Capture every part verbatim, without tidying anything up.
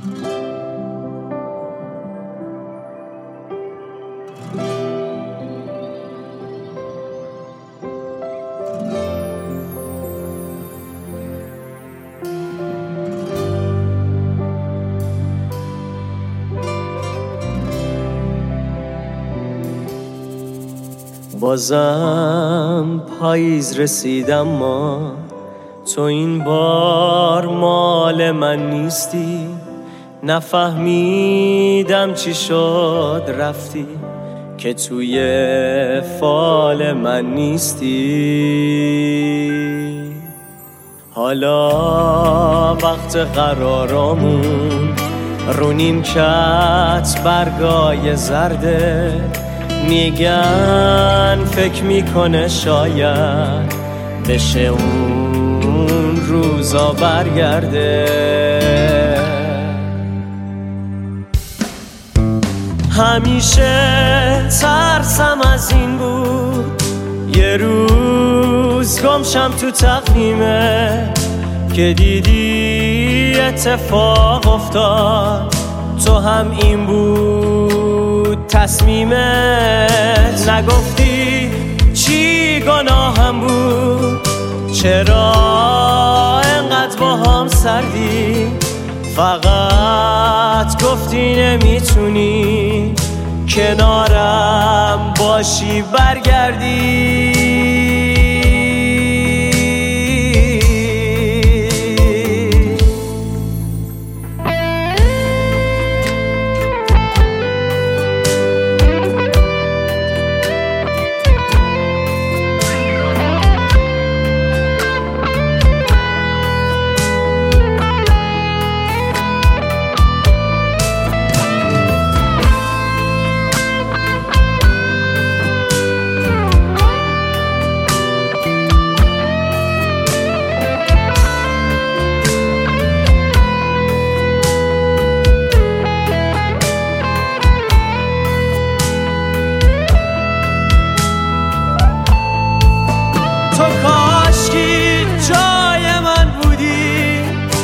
بازم پاییز رسیدم ما تو این بار مال من نیستی. نفهمیدم چی شد رفتی که توی فال من نیستی. حالا وقت قرارمون رو نیمکت برگای زرده، میگن فکر میکنه شاید بشه اون روزا برگرده. همیشه ترسم از این بود یه روز گمشم تو تقویمه، که دیدی اتفاق افتاد تو هم این بود تصمیمت. نگفتی چی گناهم بود، چرا انقدر با هم سردی، فقط گفتی نمیتونی کنارم باشی برگردی. تو کاشکی جای من بودی،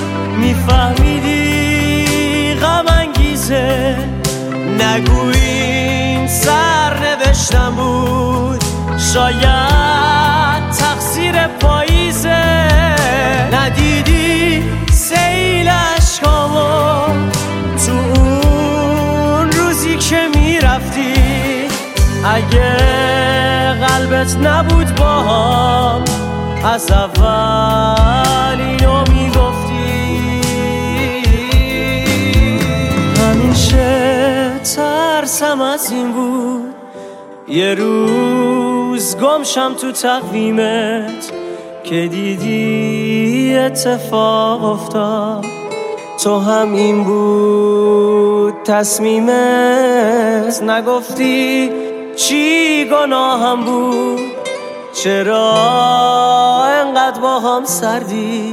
میفهمیدی غم انگیزه. نگو این سرنوشتم بود، شاید تقصیر پاییزه. ندیدی سیل اشکامو تو اون روزی که میرفتی، اگه قلبت نبود با هم از اول اینو میگفتی. همیشه ترسم از این بود یه روز گمشم تو تقویمت، که دیدی اتفاق افتاد تو هم این بود تصمیمت. نگفتی چی گناهم بود، چرا انقدر با هم سردی،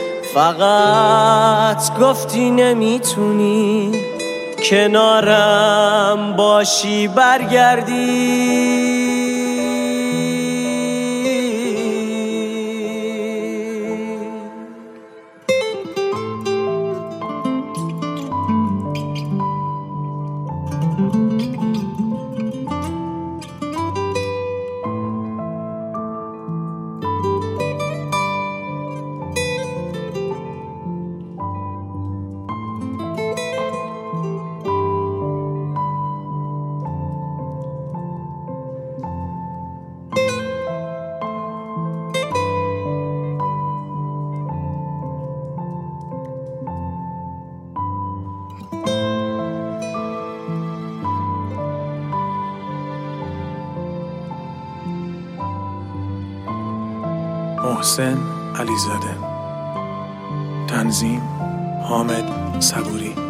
فقط گفتی نمیتونی کنارم باشی برگردی. محسن علیزاده. تنظیم حامد صبوری.